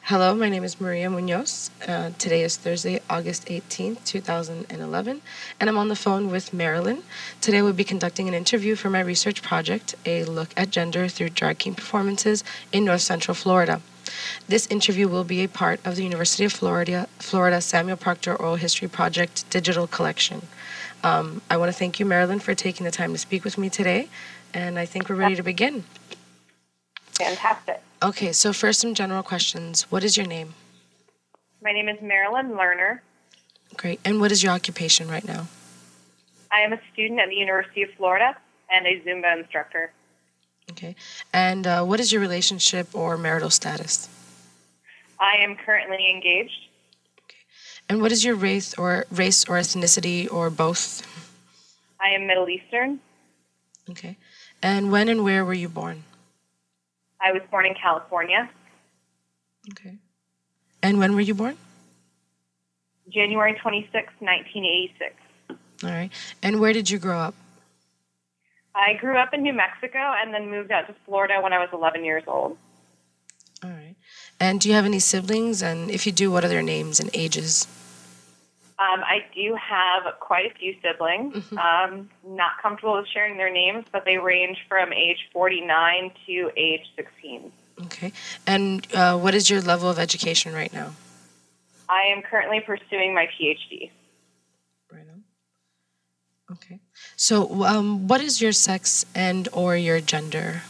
Hello, my name is Maria Munoz. Today is Thursday, August 18th, 2011, and I'm on the phone with Marilyn. Today we'll be conducting an interview for my research project, A Look at Gender Through Drag King Performances in North Central Florida. This interview will be a part of the University of Florida Samuel Proctor Oral History Project digital collection. I want to thank you, Marilyn, for taking the time to speak with me today, and I think we're ready to begin. Fantastic. Okay, so first some general questions. What is your name? My name is Marilyn Lerner. Great. And what is your occupation right now? I am a student at the University of Florida and a Zumba instructor. Okay. And what is your relationship or marital status? I am currently engaged. Okay. And what is your race or ethnicity or both? I am Middle Eastern. Okay. And when and where were you born? I was born in California. Okay. And when were you born? January 26, 1986. All right. And where did you grow up? I grew up in New Mexico and then moved out to Florida when I was 11 years old. All right. And do you have any siblings? And if you do, what are their names and ages? I do have quite a few siblings. Not comfortable with sharing their names, but they range from age 49 to age 16. Okay. And what is your level of education right now? I am currently pursuing my PhD. Right on. Okay. So what is your sex and or your gender?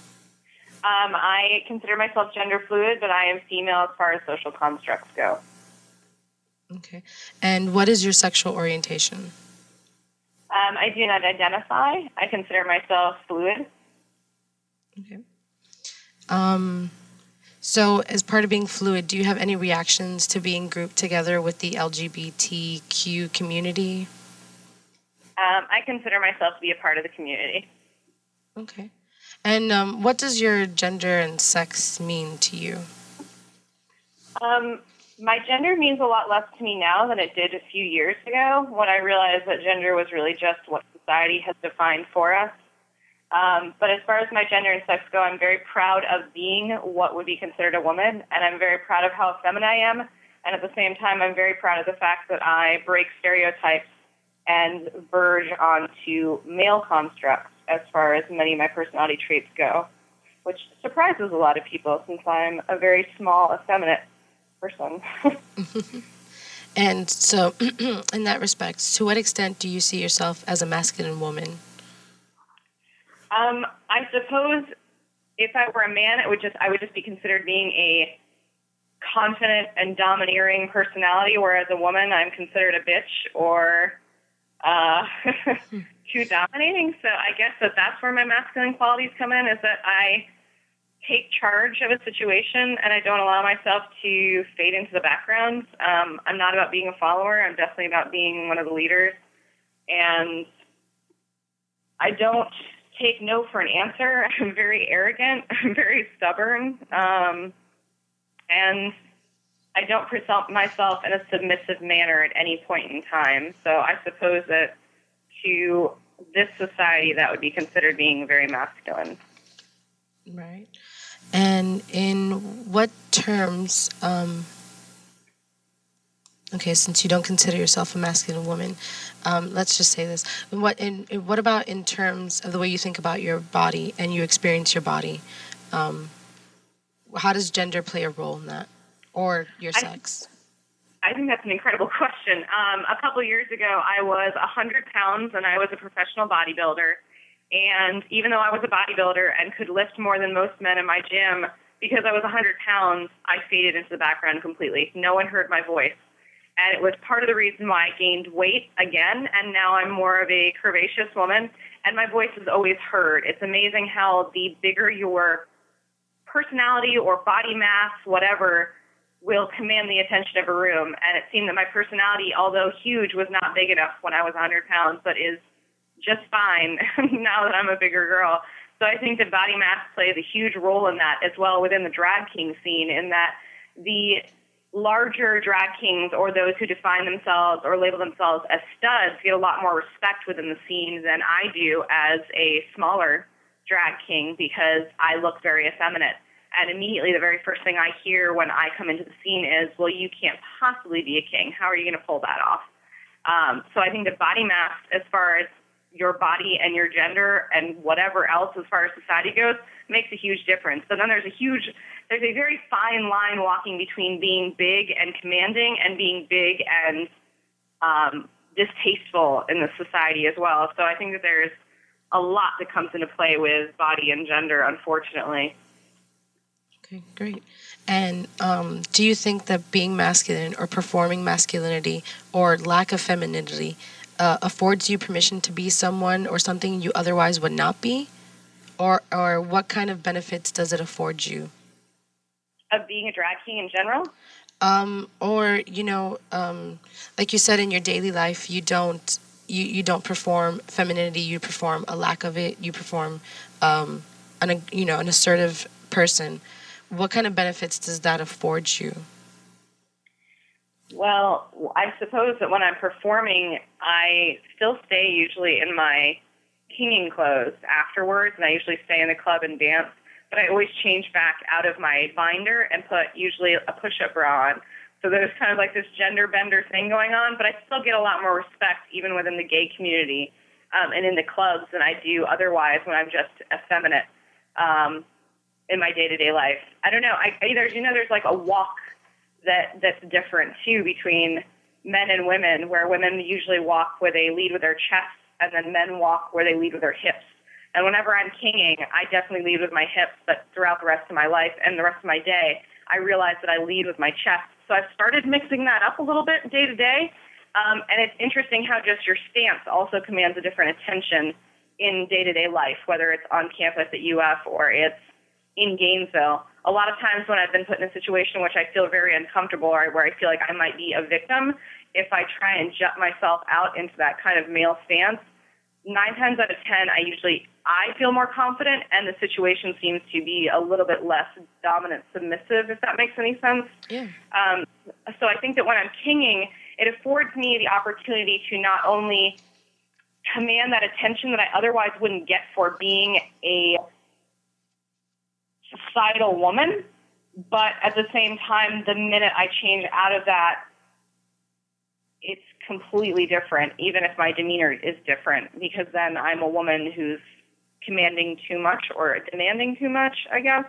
I consider myself gender fluid, but I am female as far as social constructs go. Okay. And what is your sexual orientation? I do not identify. I consider myself fluid. Okay. So as part of being fluid, do you have any reactions to being grouped together with the LGBTQ community? I consider myself to be a part of the community. Okay. And what does your gender and sex mean to you? My gender means a lot less to me now than it did a few years ago when I realized that gender was really just what society has defined for us. But as far as my gender and sex go, I'm very proud of being what would be considered a woman, and I'm very proud of how feminine I am. And at the same time, I'm very proud of the fact that I break stereotypes and verge onto male constructs as far as many of my personality traits go, which surprises a lot of people since I'm a very small, effeminate person. And so, in that respect, to what extent do you see yourself as a masculine woman? I suppose if I were a man, I would just be considered being a confident and domineering personality, whereas a woman, I'm considered a bitch or too dominating. So I guess that's where my masculine qualities come in, is that I take charge of a situation and I don't allow myself to fade into the background. I'm not about being a follower. I'm definitely about being one of the leaders. And I don't take no for an answer. I'm very arrogant. I'm very stubborn. And I don't present myself in a submissive manner at any point in time. So I suppose that to this society, that would be considered being very masculine. Right. And in what terms, okay, since you don't consider yourself a masculine woman, let's just say this. What about in terms of the way you think about your body and you experience your body? How does gender play a role in that, or your sex? I think that's an incredible question. A couple of years ago, I was 100 pounds, and I was a professional bodybuilder. And even though I was a bodybuilder and could lift more than most men in my gym, because I was 100 pounds, I faded into the background completely. No one heard my voice. And it was part of the reason why I gained weight again, and now I'm more of a curvaceous woman, and my voice is always heard. It's amazing how the bigger your personality or body mass, whatever, will command the attention of a room. And it seemed that my personality, although huge, was not big enough when I was 100 pounds, but is just fine now that I'm a bigger girl. So I think that body mass plays a huge role in that as well within the drag king scene, in that the larger drag kings or those who define themselves or label themselves as studs get a lot more respect within the scene than I do as a smaller drag king, because I look very effeminate. And immediately the very first thing I hear when I come into the scene is, well, you can't possibly be a king. How are you going to pull that off? So I think that body masks, as far as your body and your gender and whatever else as far as society goes, makes a huge difference. So then there's a very fine line walking between being big and commanding and being big and distasteful in the society as well. So I think that there's a lot that comes into play with body and gender, unfortunately. Okay, great. And do you think that being masculine or performing masculinity or lack of femininity affords you permission to be someone or something you otherwise would not be? Or what kind of benefits does it afford you? Of being a drag king in general? Or like you said, in your daily life, you don't perform femininity. You perform a lack of it. You perform an assertive person. What kind of benefits does that afford you? Well, I suppose that when I'm performing, I still stay usually in my kinging clothes afterwards, and I usually stay in the club and dance. But I always change back out of my binder and put usually a push-up bra on. So there's kind of like this gender bender thing going on, but I still get a lot more respect even within the gay community and in the clubs than I do otherwise when I'm just effeminate in my day-to-day life. I don't know. There's like a walk that's different too between men and women, where women usually walk where they lead with their chests, and then men walk where they lead with their hips. And whenever I'm kinging, I definitely lead with my hips, but throughout the rest of my life and the rest of my day, I realize that I lead with my chest. So I've started mixing that up a little bit day to day. And it's interesting how just your stance also commands a different attention in day-to-day life, whether it's on campus at UF or it's in Gainesville. A lot of times when I've been put in a situation which I feel very uncomfortable or where I feel like I might be a victim, if I try and jut myself out into that kind of male stance, 9 times out of 10, I feel more confident, and the situation seems to be a little bit less dominant, submissive, if that makes any sense. Yeah. So I think that when I'm kinging, it affords me the opportunity to not only command that attention that I otherwise wouldn't get for being a societal woman, but at the same time, the minute I change out of that, it's completely different, even if my demeanor is different, because then I'm a woman who's commanding too much or demanding too much, I guess.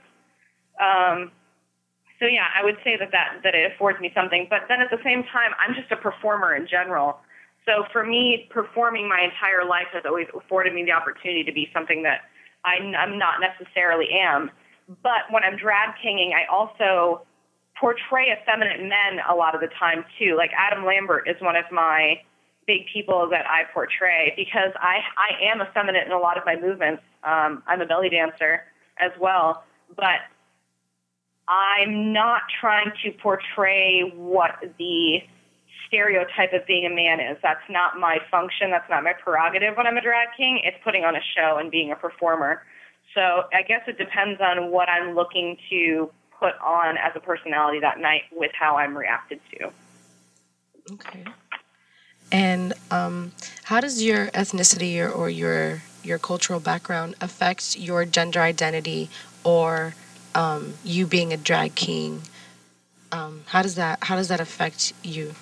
So yeah, I would say that it affords me something, but then at the same time, I'm just a performer in general. So for me, performing my entire life has always afforded me the opportunity to be something that I'm not necessarily am. But when I'm drag kinging, I also portray effeminate men a lot of the time too. Like Adam Lambert is one of my big people that I portray because I am effeminate in a lot of my movements. I'm a belly dancer as well, but I'm not trying to portray what the stereotype of being a man is. That's not my function. That's not my prerogative when I'm a drag king. It's putting on a show and being a performer. So I guess it depends on what I'm looking to put on as a personality that night with how I'm reacted to. Okay. And how does your ethnicity or your cultural background affect your gender identity or you being a drag king? How does that affect you?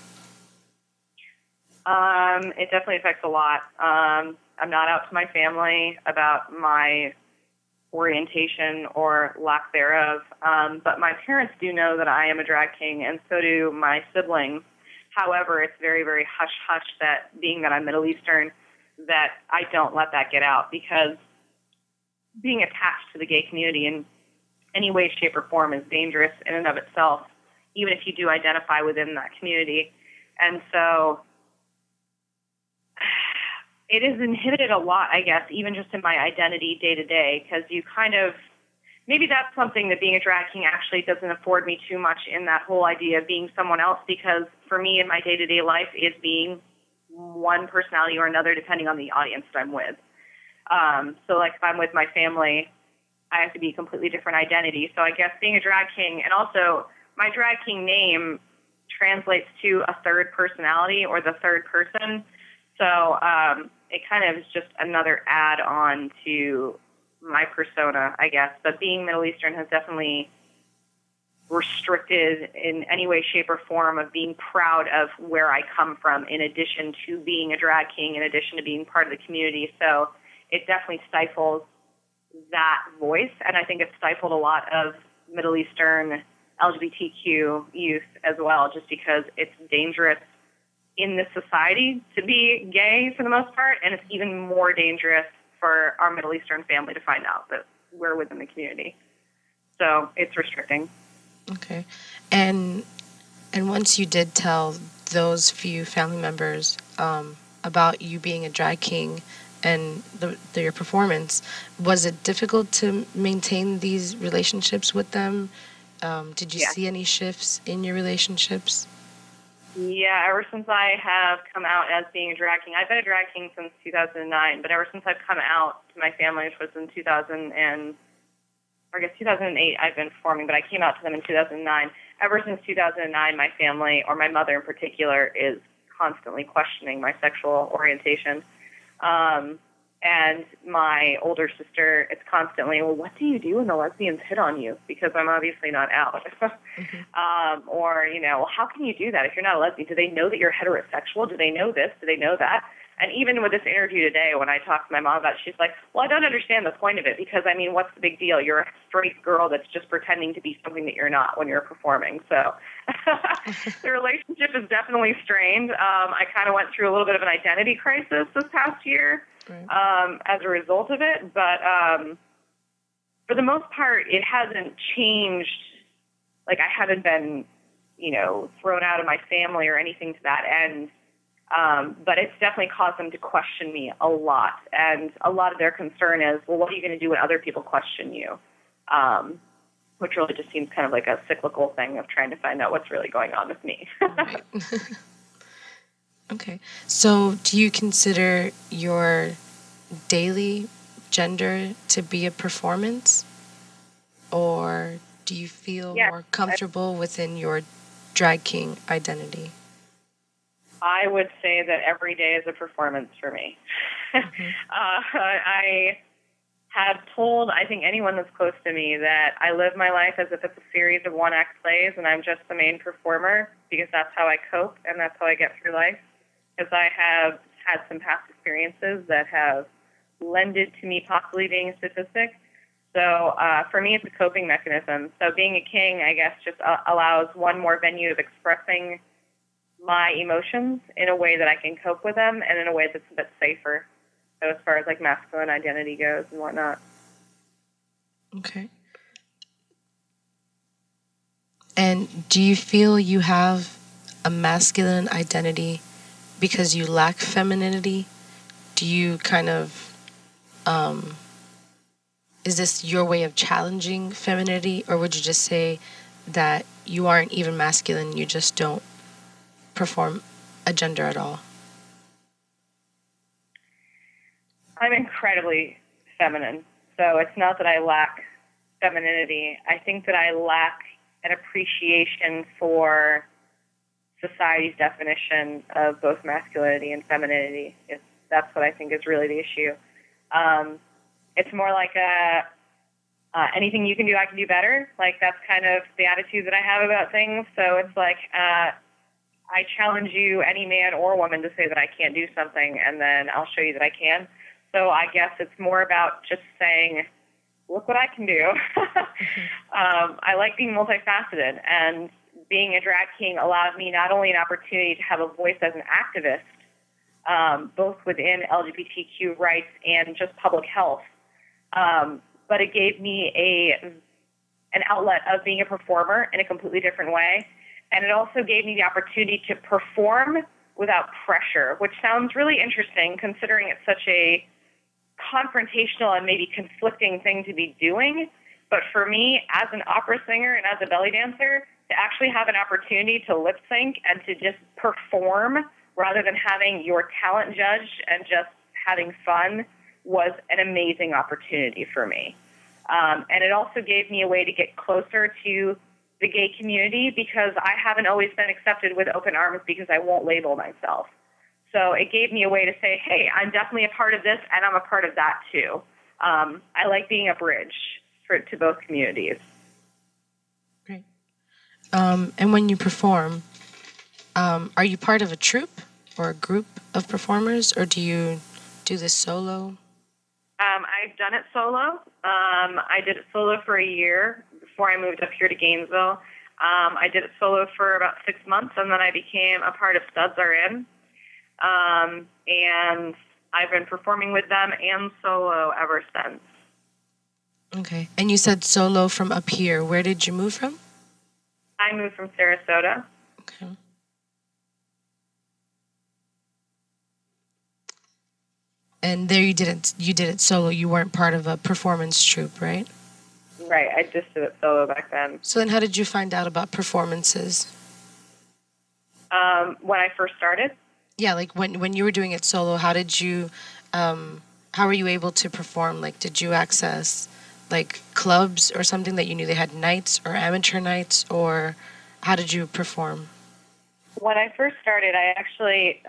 It definitely affects a lot. I'm not out to my family about my orientation or lack thereof, but my parents do know that I am a drag king, and so do my siblings. However, it's very, very hush-hush that, being that I'm Middle Eastern, that I don't let that get out, because being attached to the gay community in any way, shape, or form is dangerous in and of itself, even if you do identify within that community. And so it has inhibited a lot, I guess, even just in my identity day to day, because you kind of, maybe that's something that being a drag king actually doesn't afford me too much, in that whole idea of being someone else, because for me in my day-to-day life is being one personality or another depending on the audience that I'm with. So like if I'm with my family, I have to be a completely different identity. So I guess being a drag king, and also my drag king name translates to a third personality or the third person. So it kind of is just another add-on to my persona, I guess. But being Middle Eastern has definitely restricted in any way, shape, or form of being proud of where I come from, in addition to being a drag king, in addition to being part of the community. So it definitely stifles that voice, and I think it stifled a lot of Middle Eastern LGBTQ youth as well, just because it's dangerous in this society to be gay for the most part, and it's even more dangerous for our Middle Eastern family to find out that we're within the community. So it's restricting. Okay. And once you did tell those few family members about you being a drag king and your performance, was it difficult to maintain these relationships with them? Did you see any shifts in your relationships? Yeah, ever since I have come out as being a drag king, I've been a drag king since 2009, but ever since I've come out to my family, which was in 2008, I've been performing, but I came out to them in 2009. Ever since 2009, my family, or my mother in particular, is constantly questioning my sexual orientation. And my older sister, it's constantly, well, what do you do when the lesbians hit on you? Because I'm obviously not out. Or, well, how can you do that if you're not a lesbian? Do they know that you're heterosexual? Do they know this? Do they know that? And even with this interview today, when I talked to my mom about it, she's like, well, I don't understand the point of it because, what's the big deal? You're a straight girl that's just pretending to be something that you're not when you're performing. So the relationship is definitely strained. I kind of went through a little bit of an identity crisis this past year as a result of it. But for the most part, it hasn't changed. Like, I haven't been, thrown out of my family or anything to that end. But it's definitely caused them to question me a lot. And a lot of their concern is, well, what are you going to do when other people question you? Which really just seems kind of like a cyclical thing of trying to find out what's really going on with me. Right. Okay. So do you consider your daily gender to be a performance? Or do you feel more comfortable within your drag king identity? I would say that every day is a performance for me. I have told, I think, anyone that's close to me that I live my life as if it's a series of one-act plays and I'm just the main performer because that's how I cope and that's how I get through life. Because I have had some past experiences that have lended to me possibly being a statistic. So for me, it's a coping mechanism. So being a king, I guess, just allows one more venue of expressing my emotions in a way that I can cope with them and in a way that's a bit safer. So as far as like masculine identity goes and whatnot. Okay. And do you feel you have a masculine identity because you lack femininity? Do you kind of, is this your way of challenging femininity, or would you just say that you aren't even masculine, you just don't perform a gender at all? I'm incredibly feminine, so it's not that I lack femininity. I think that I lack an appreciation for society's definition of both masculinity and femininity. That's what I think is really the issue. It's more like anything you can do, I can do better. Like, that's kind of the attitude that I have about things. So it's like I challenge you, any man or woman, to say that I can't do something, and then I'll show you that I can. So I guess it's more about just saying, look what I can do. I like being multifaceted, and being a drag king allowed me not only an opportunity to have a voice as an activist, both within LGBTQ rights and just public health, but it gave me an outlet of being a performer in a completely different way. And it also gave me the opportunity to perform without pressure, which sounds really interesting considering it's such a confrontational and maybe conflicting thing to be doing. But for me, as an opera singer and as a belly dancer, to actually have an opportunity to lip sync and to just perform rather than having your talent judged and just having fun was an amazing opportunity for me. And it also gave me a way to get closer to the gay community because I haven't always been accepted with open arms because I won't label myself. So it gave me a way to say, hey, I'm definitely a part of this and I'm a part of that too. I like being a bridge to both communities. Great. And when you perform, are you part of a troupe or a group of performers, or do you do this solo? I've done it solo. I did it solo for a year before I moved up here to Gainesville. I did it solo for about 6 months, and then I became a part of Studs Are In. And I've been performing with them and solo ever since. Okay. And you said solo from up here. Where did you move from? I moved from Sarasota. Okay. And there you did it solo. You weren't part of a performance troupe, right? Right. I just did it solo back then. So then how did you find out about performances? When I first started. Yeah, like when you were doing it solo, how were you able to perform? Like, did you access like clubs or something that you knew they had nights or amateur nights, or how did you perform? When I first started, I actually,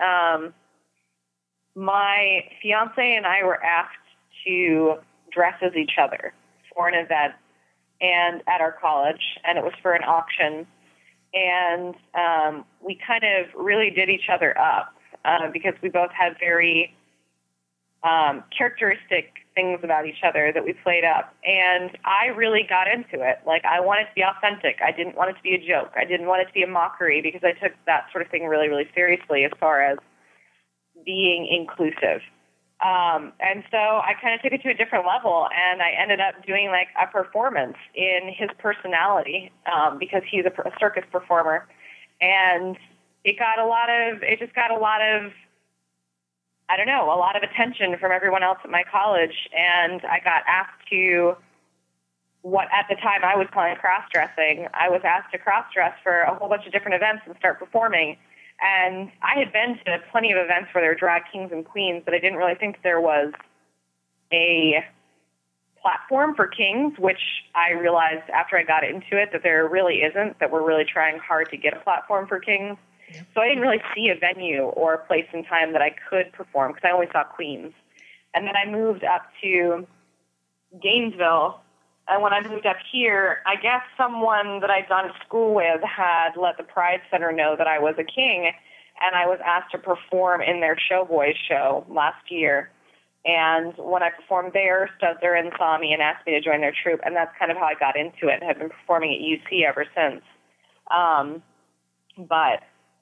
my fiance and I were asked to dress as each other for an event and at our college, and it was for an auction. And we kind of really did each other up because we both had very characteristic things about each other that we played up. And I really got into it. Like, I wanted to be authentic. I didn't want it to be a joke. I didn't want it to be a mockery because I took that sort of thing really, really seriously as far as being inclusive. And so I kind of took it to a different level, and I ended up doing like a performance in his personality because he's a circus performer. And it just got a lot of attention from everyone else at my college. And I got asked to what at the time I was calling cross-dressing. I was asked to cross-dress for a whole bunch of different events and start performing. And I had been to plenty of events where there were drag kings and queens, but I didn't really think there was a platform for kings, which I realized after I got into it that there really isn't, that we're really trying hard to get a platform for kings. Yep. So I didn't really see a venue or a place in time that I could perform because I only saw queens. And then I moved up to Gainesville. And when I moved up here, I guess someone that I'd gone to school with had let the Pride Center know that I was a king, and I was asked to perform in their Showboys show last year. And when I performed there, Studs Are In saw me and asked me to join their troupe, and that's kind of how I got into it and have been performing at UC ever since. But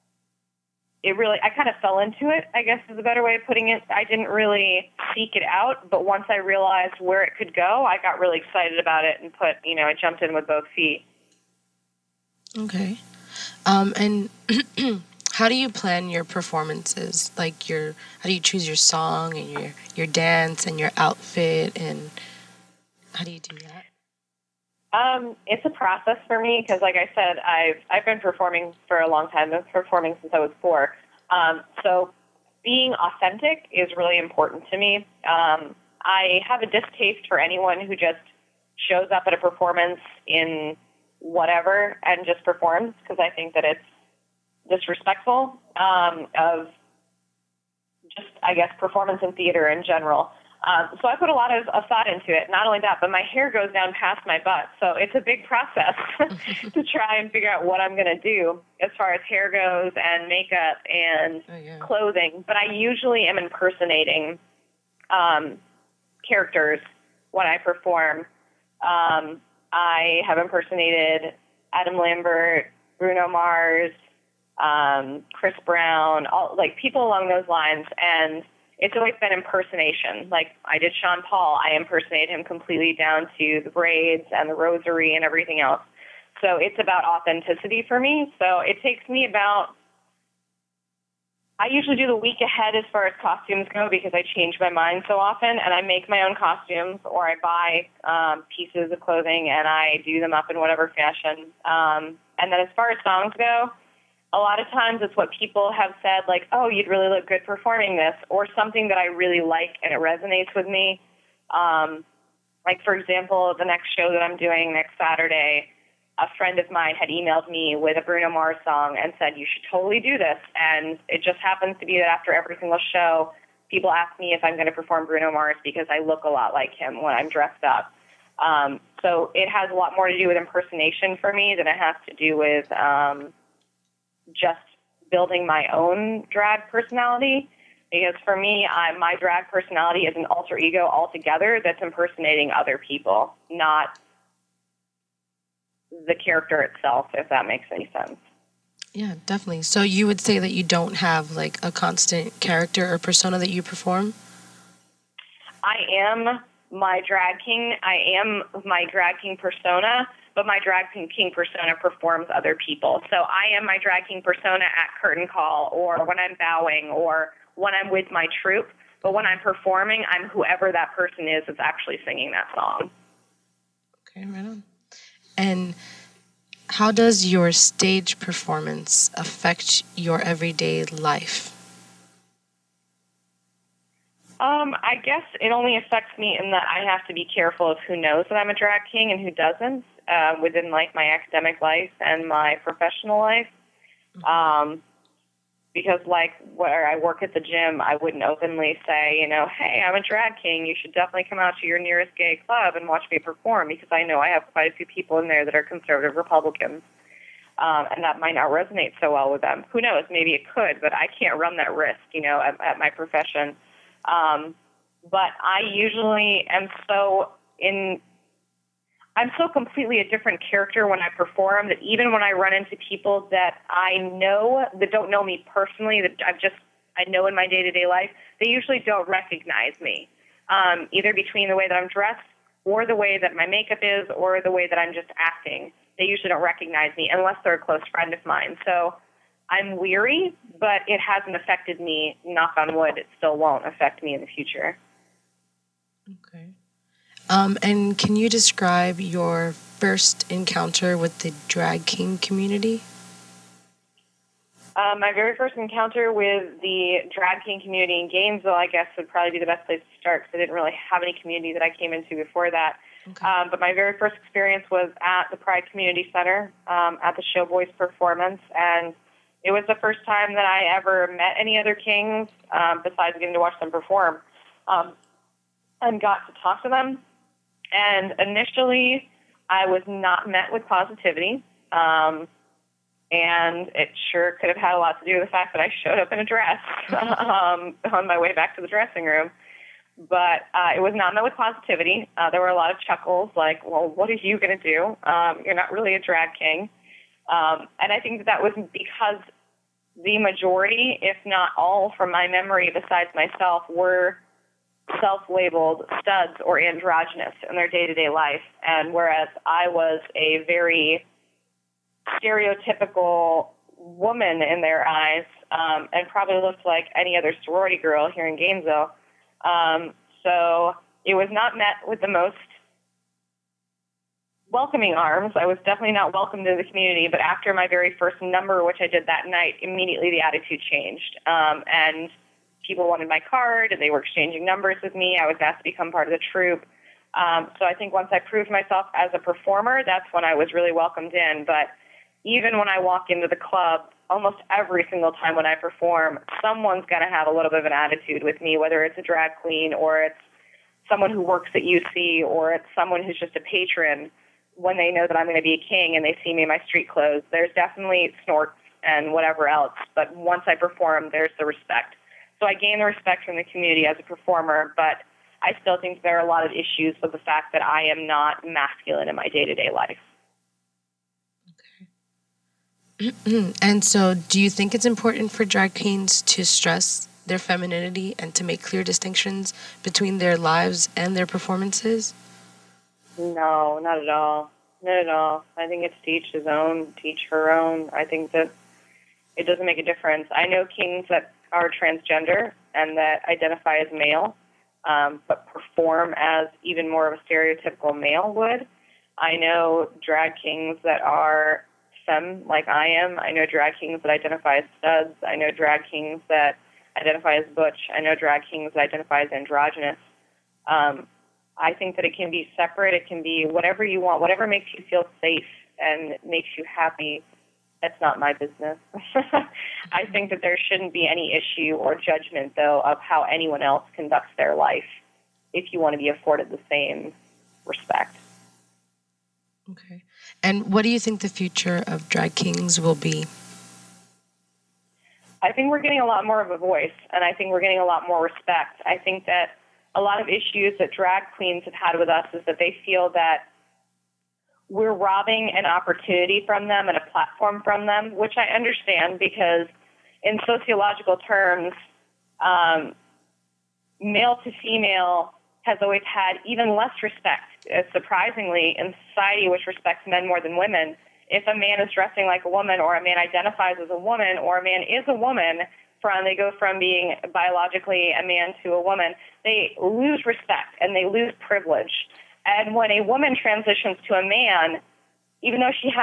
I kind of fell into it, I guess is a better way of putting it. I didn't really seek it out, but once I realized where it could go, I got really excited about it and I jumped in with both feet. Okay. And how do you plan your performances? Like how do you choose your song and your dance and your outfit, and how do you do that? It's a process for me because, like I said, I've been performing for a long time. I've been performing since I was 4. So being authentic is really important to me. I have a distaste for anyone who just shows up at a performance in whatever and just performs, because I think that it's disrespectful of just, I guess, performance in theater in general. So I put a lot of thought into it. Not only that, but my hair goes down past my butt. So it's a big process to try and figure out what I'm going to do as far as hair goes and makeup and clothing. But I usually am impersonating characters when I perform. I have impersonated Adam Lambert, Bruno Mars, Chris Brown, people along those lines. And it's always been impersonation. Like, I did Sean Paul. I impersonated him completely down to the braids and the rosary and everything else. So it's about authenticity for me. So it takes me I usually do the week ahead as far as costumes go because I change my mind so often, and I make my own costumes, or I buy pieces of clothing and I do them up in whatever fashion. And then as far as songs go, a lot of times it's what people have said, like, oh, you'd really look good performing this, or something that I really like and it resonates with me. Like, for example, the next show that I'm doing next Saturday, a friend of mine had emailed me with a Bruno Mars song and said, you should totally do this. And it just happens to be that after every single show, people ask me if I'm going to perform Bruno Mars because I look a lot like him when I'm dressed up. So it has a lot more to do with impersonation for me than it has to do with just building my own drag personality. Because for me, my drag personality is an alter ego altogether that's impersonating other people, not the character itself, if that makes any sense. Yeah, definitely. So you would say that you don't have like a constant character or persona that you perform? I am my drag king. I am my drag king persona, but my drag king persona performs other people. So I am my drag king persona at curtain call or when I'm bowing or when I'm with my troupe. But when I'm performing, I'm whoever that person is that's actually singing that song. Okay, right on. And how does your stage performance affect your everyday life? I guess it only affects me in that I have to be careful of who knows that I'm a drag king and who doesn't within like my academic life and my professional life. Because like where I work at the gym, I wouldn't openly say, you know, hey, I'm a drag king. You should definitely come out to your nearest gay club and watch me perform because I know I have quite a few people in there that are conservative Republicans. And that might not resonate so well with them. Who knows? Maybe it could, but I can't run that risk, you know, at my profession. But I usually am I'm so completely a different character when I perform that even when I run into people that I know that don't know me personally, that I know in my day-to-day life, they usually don't recognize me, either between the way that I'm dressed or the way that my makeup is or the way that I'm just acting. They usually don't recognize me unless they're a close friend of mine. So I'm weary, but it hasn't affected me. Knock on wood, it still won't affect me in the future. Okay. And can you describe your first encounter with the drag king community? My very first encounter with the drag king community in Gainesville, I guess, would probably be the best place to start because I didn't really have any community that I came into before that. Okay. But my very first experience was at the Pride Community Center at the Showboys performance, and it was the first time that I ever met any other kings besides getting to watch them perform and got to talk to them. And initially, I was not met with positivity. And it sure could have had a lot to do with the fact that I showed up in a dress on my way back to the dressing room. But it was not met with positivity. There were a lot of chuckles like, well, what are you going to do? You're not really a drag king. And I think that was because the majority, if not all, from my memory besides myself, were self-labeled studs or androgynous in their day-to-day life. And whereas I was a very stereotypical woman in their eyes and probably looked like any other sorority girl here in Gainesville. So it was not met with the most welcoming arms. I was definitely not welcomed in the community, but after my very first number, which I did that night, immediately the attitude changed. And people wanted my card, and they were exchanging numbers with me. I was asked to become part of the troupe. So I think once I proved myself as a performer, that's when I was really welcomed in. But even when I walk into the club, almost every single time when I perform, someone's going to have a little bit of an attitude with me, whether it's a drag queen or it's someone who works at UC or it's someone who's just a patron. When they know that I'm going to be a king and they see me in my street clothes, there's definitely snorts and whatever else. But once I perform, there's the respect. So I gain the respect from the community as a performer, but I still think there are a lot of issues with the fact that I am not masculine in my day-to-day life. Okay. And so do you think it's important for drag queens to stress their femininity and to make clear distinctions between their lives and their performances? No, not at all. Not at all. I think it's to each his own, to each her own. I think that it doesn't make a difference. I know kings that are transgender and that identify as male, but perform as even more of a stereotypical male would. I know drag kings that are femme like I am. I know drag kings that identify as studs. I know drag kings that identify as butch. I know drag kings that identify as androgynous. I think that it can be separate. It can be whatever you want, whatever makes you feel safe and makes you happy. That's not my business. I think that there shouldn't be any issue or judgment, though, of how anyone else conducts their life if you want to be afforded the same respect. Okay. And what do you think the future of drag kings will be? I think we're getting a lot more of a voice, and I think we're getting a lot more respect. I think that a lot of issues that drag queens have had with us is that they feel that we're robbing an opportunity from them and a platform from them, which I understand because in sociological terms, male to female has always had even less respect, surprisingly, in society, which respects men more than women. If a man is dressing like a woman, or a man identifies as a woman, or a man is a woman, they go from being biologically a man to a woman, they lose respect and they lose privilege. And when a woman transitions to a man, even though he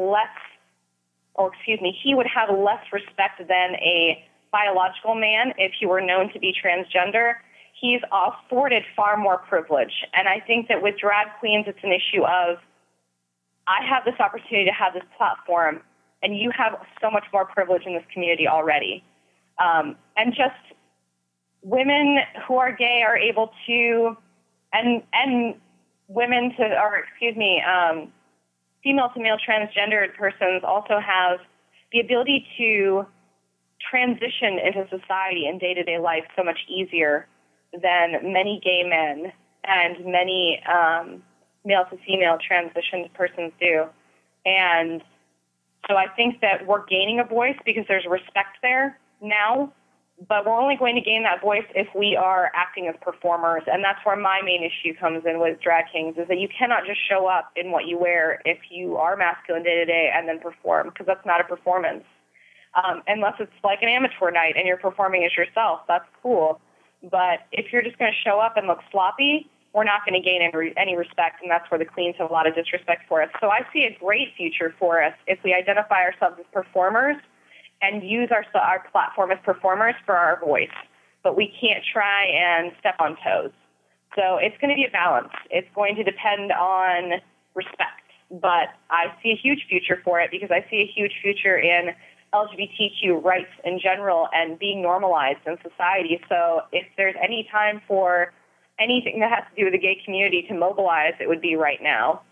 would have less respect than a biological man if he were known to be transgender, he's afforded far more privilege. And I think that with drag queens, it's an issue of, I have this opportunity to have this platform, and you have so much more privilege in this community already. And just women who are gay are able to, and women to, or excuse me, female to male transgendered persons also have the ability to transition into society and day-to-day life so much easier than many gay men and many male to female transitioned persons do. And so I think that we're gaining a voice because there's respect there now, but we're only going to gain that voice if we are acting as performers. And that's where my main issue comes in with drag kings, is that you cannot just show up in what you wear if you are masculine day to day and then perform, because that's not a performance. Unless it's like an amateur night and you're performing as yourself, that's cool. But if you're just going to show up and look sloppy, we're not going to gain any respect, and that's where the queens have a lot of disrespect for us. So I see a great future for us if we identify ourselves as performers and use our platform as performers for our voice. But we can't try and step on toes. So it's going to be a balance. It's going to depend on respect. But I see a huge future for it because I see a huge future in LGBTQ rights in general and being normalized in society. So if there's any time for anything that has to do with the gay community to mobilize, it would be right now.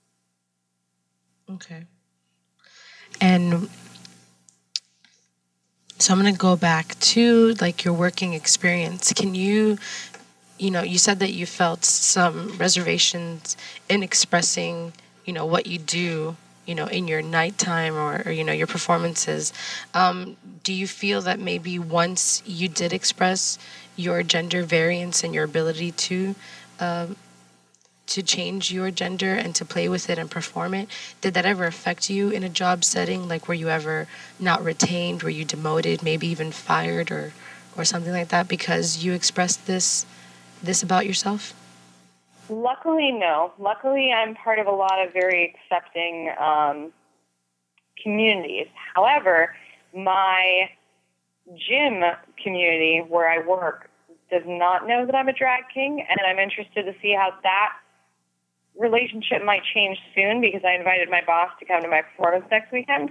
Okay. And so I'm going to go back to like your working experience. Can you said that you felt some reservations in expressing, what you do, in your nighttime or your performances. Do you feel that maybe once you did express your gender variance and your ability to change your gender and to play with it and perform it, did that ever affect you in a job setting? Like, were you ever not retained? Were you demoted, maybe even fired or something like that because you expressed this about yourself? Luckily, no. Luckily, I'm part of a lot of very accepting communities. However, my gym community where I work does not know that I'm a drag king, and I'm interested to see how that relationship might change soon because I invited my boss to come to my performance next weekend.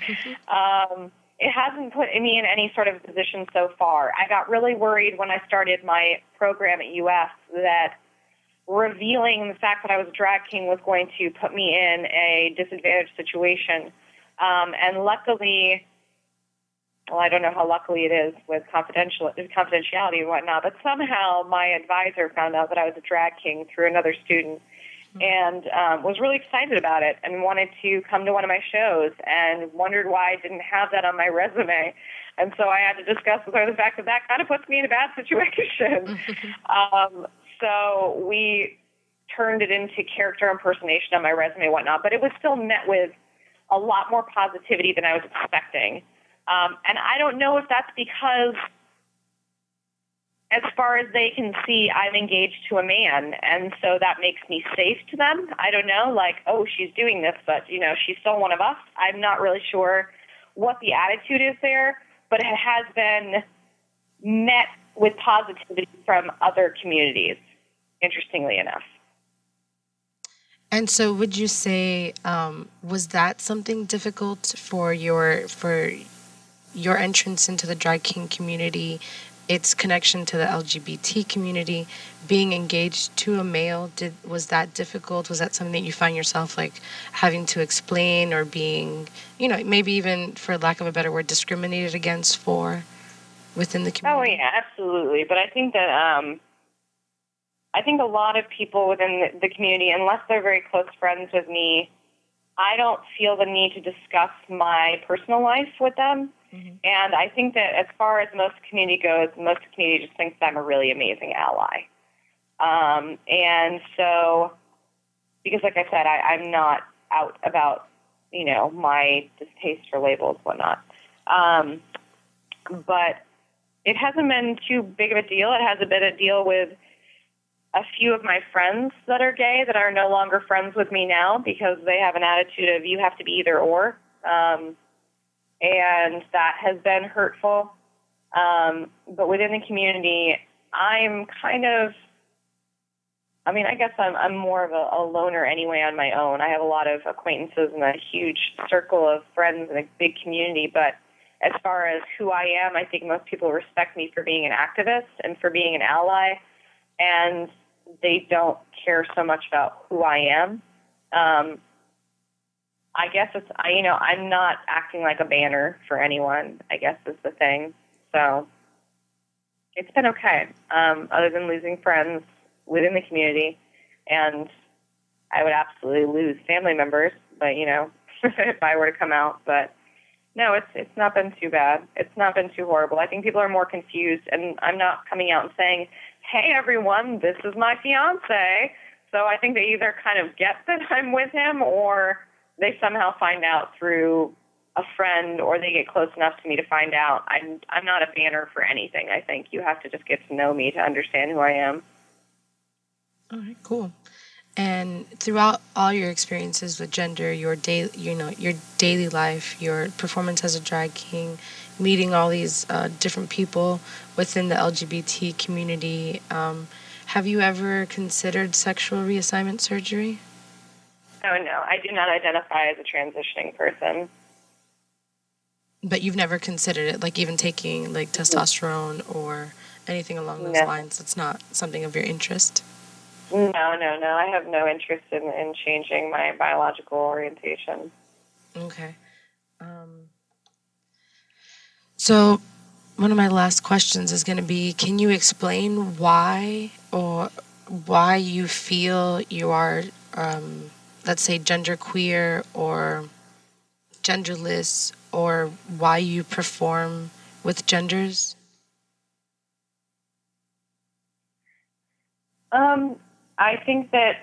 It hasn't put me in any sort of position so far. I got really worried when I started my program at UF that revealing the fact that I was a drag king was going to put me in a disadvantaged situation. And luckily, well, I don't know how luckily it is with confidentiality and whatnot, but somehow my advisor found out that I was a drag king through another student and was really excited about it and wanted to come to one of my shows and wondered why I didn't have that on my resume. And so I had to discuss with her the fact that that kind of puts me in a bad situation. So we turned it into character impersonation on my resume and whatnot, but it was still met with a lot more positivity than I was expecting. And I don't know if that's because, as far as they can see, I'm engaged to a man, and so that makes me safe to them. I don't know, like, oh, she's doing this, but, she's still one of us. I'm not really sure what the attitude is there, but it has been met with positivity from other communities, interestingly enough. And so, would you say was that something difficult for your entrance into the drag king community, its connection to the LGBT community, being engaged to a male? Was that difficult? Was that something that you find yourself like having to explain or being, maybe even for lack of a better word, discriminated against for within the Oh community? yeah, absolutely. But I think that I think a lot of people within the community, unless they're very close friends with me, I don't feel the need to discuss my personal life with them. And I think that as far as most community goes, most community just thinks I'm a really amazing ally. And so, because like I said, I'm not out about, my distaste for labels, whatnot. Um, but it hasn't been too big of a deal. It has been a deal with a few of my friends that are gay that are no longer friends with me now because they have an attitude of you have to be either or. And that has been hurtful. But within the community, I'm kind of, I guess I'm more of a loner anyway on my own. I have a lot of acquaintances and a huge circle of friends and a big community, but as far as who I am, I think most people respect me for being an activist and for being an ally, and they don't care so much about who I am. I guess I'm not acting like a banner for anyone, I guess is the thing. So it's been okay, other than losing friends within the community. And I would absolutely lose family members, but, if I were to come out. But no, it's not been too bad. It's not been too horrible. I think people are more confused, and I'm not coming out and saying, hey, everyone, this is my fiance. So I think they either kind of get that I'm with him or they somehow find out through a friend or they get close enough to me to find out. I'm not a banner for anything. I think you have to just get to know me to understand who I am. All right, cool. And throughout all your experiences with gender, your daily life, your performance as a drag king, meeting all these different people within the LGBT community, have you ever considered sexual reassignment surgery? Oh, no, I do not identify as a transitioning person. But you've never considered it, like even taking like testosterone or anything along those No, lines. It's not something of your interest. no. I have no interest in changing my biological orientation. Okay. Um, so one of my last questions is going to be, can you explain why you feel you are, let's say, genderqueer or genderless, or why you perform with genders? Um, I think that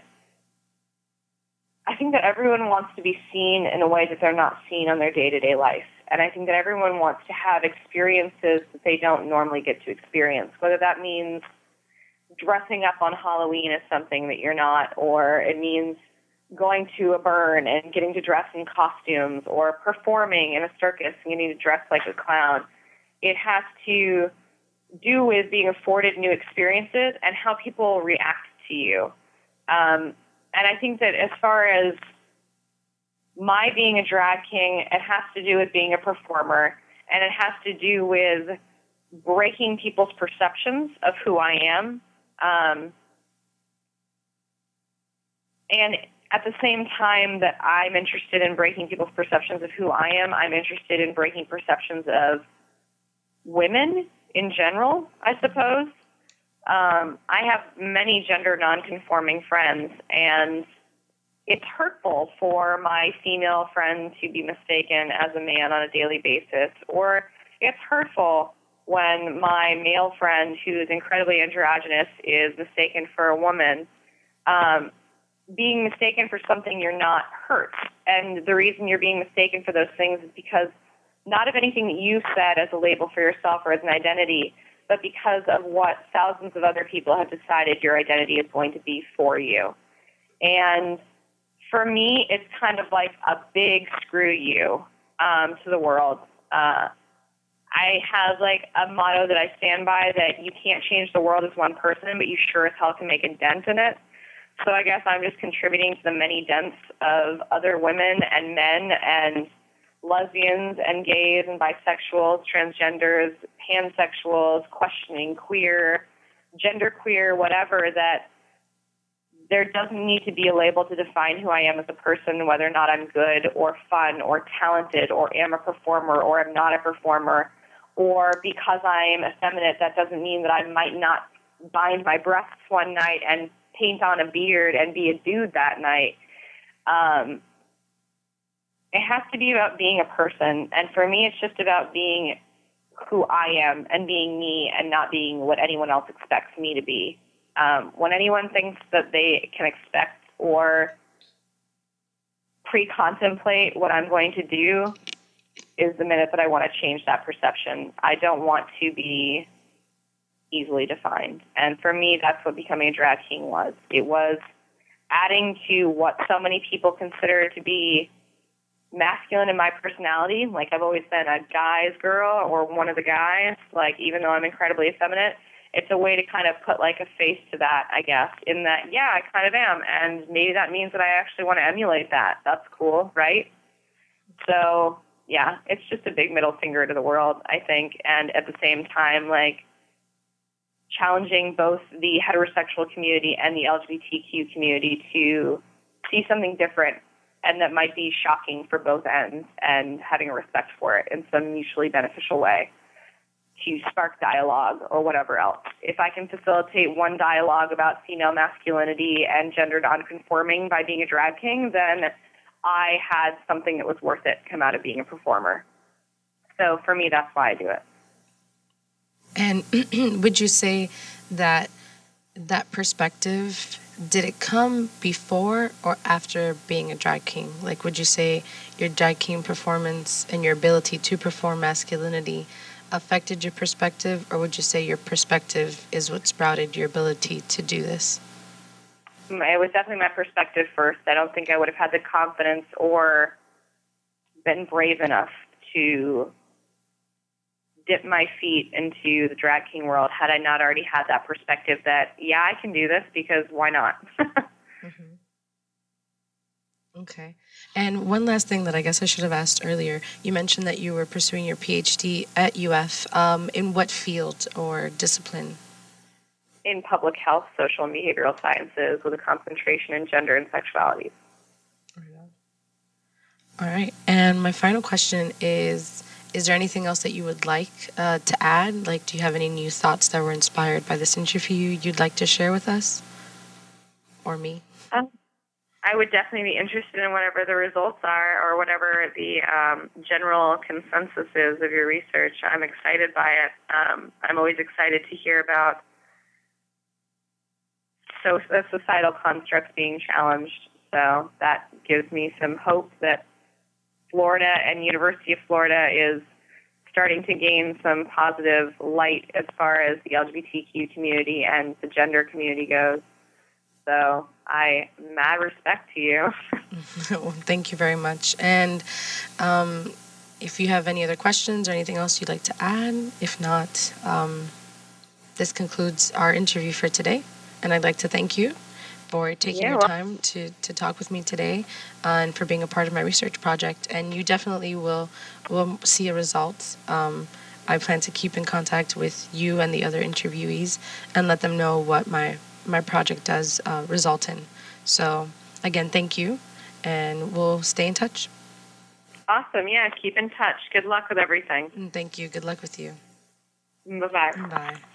everyone wants to be seen in a way that they're not seen on their day-to-day life. And I think that everyone wants to have experiences that they don't normally get to experience, whether that means dressing up on Halloween as something that you're not, or it means going to a burn and getting to dress in costumes, or performing in a circus and getting to dress like a clown. It has to do with being afforded new experiences and how people react to you. And I think that as far as my being a drag king, it has to do with being a performer, and it has to do with breaking people's perceptions of who I am. And at the same time that I'm interested in breaking people's perceptions of who I am, I'm interested in breaking perceptions of women in general, I suppose. I have many gender nonconforming friends, and it's hurtful for my female friend to be mistaken as a man on a daily basis, or it's hurtful when my male friend who is incredibly androgynous is mistaken for a woman. Being mistaken for something you're not hurts, and the reason you're being mistaken for those things is because not of anything that you said as a label for yourself or as an identity, but because of what thousands of other people have decided your identity is going to be for you. And for me, it's kind of like a big screw you to the world. I have like a motto that I stand by, that you can't change the world as one person, but you sure as hell can make a dent in it. So I guess I'm just contributing to the many deaths of other women and men and lesbians and gays and bisexuals, transgenders, pansexuals, questioning, queer, genderqueer, whatever, that there doesn't need to be a label to define who I am as a person, whether or not I'm good or fun or talented or am a performer or am not a performer, or because I'm effeminate, that doesn't mean that I might not bind my breasts one night and paint on a beard and be a dude that night. It has to be about being a person. And for me, it's just about being who I am and being me and not being what anyone else expects me to be. When anyone thinks that they can expect or pre-contemplate what I'm going to do is the minute that I want to change that perception. I don't want to be easily defined. And for me, that's what becoming a drag king was. It was adding to what so many people consider to be masculine in my personality. Like, I've always been a guy's girl or one of the guys, like, even though I'm incredibly effeminate. It's a way to kind of put like a face to that, I guess, in that, yeah, I kind of am. And maybe that means that I actually want to emulate that. That's cool, right? So, yeah, it's just a big middle finger to the world, I think. And at the same time, like, challenging both the heterosexual community and the LGBTQ community to see something different and that might be shocking for both ends, and having a respect for it in some mutually beneficial way to spark dialogue or whatever else. If I can facilitate one dialogue about female masculinity and gender nonconforming by being a drag king, then I had something that was worth it come out of being a performer. So for me, that's why I do it. And would you say that that perspective, did it come before or after being a drag king? Like, would you say your drag king performance and your ability to perform masculinity affected your perspective, or would you say your perspective is what sprouted your ability to do this? It was definitely my perspective first. I don't think I would have had the confidence or been brave enough to dip my feet into the drag king world had I not already had that perspective that, yeah, I can do this because why not? Mm-hmm. Okay. And one last thing that I guess I should have asked earlier, you mentioned that you were pursuing your PhD at UF. In what field or discipline? In public health, social and behavioral sciences with a concentration in gender and sexuality. All right. And my final question is there anything else that you would like to add? Like, do you have any new thoughts that were inspired by this interview you'd like to share with us or me? I would definitely be interested in whatever the results are or whatever the general consensus is of your research. I'm excited by it. I'm always excited to hear about societal constructs being challenged. So that gives me some hope that Florida and University of Florida is starting to gain some positive light as far as the LGBTQ community and the gender community goes. So mad respect to you. Well, thank you very much. And if you have any other questions or anything else you'd like to add, if not, this concludes our interview for today. And I'd like to thank you for taking your time to talk with me today and for being a part of my research project. And you definitely will see a result. I plan to keep in contact with you and the other interviewees and let them know what my project does result in. So again, thank you, and we'll stay in touch. Awesome. Yeah, keep in touch. Good luck with everything. Thank you. Good luck with you. Bye-bye. Bye.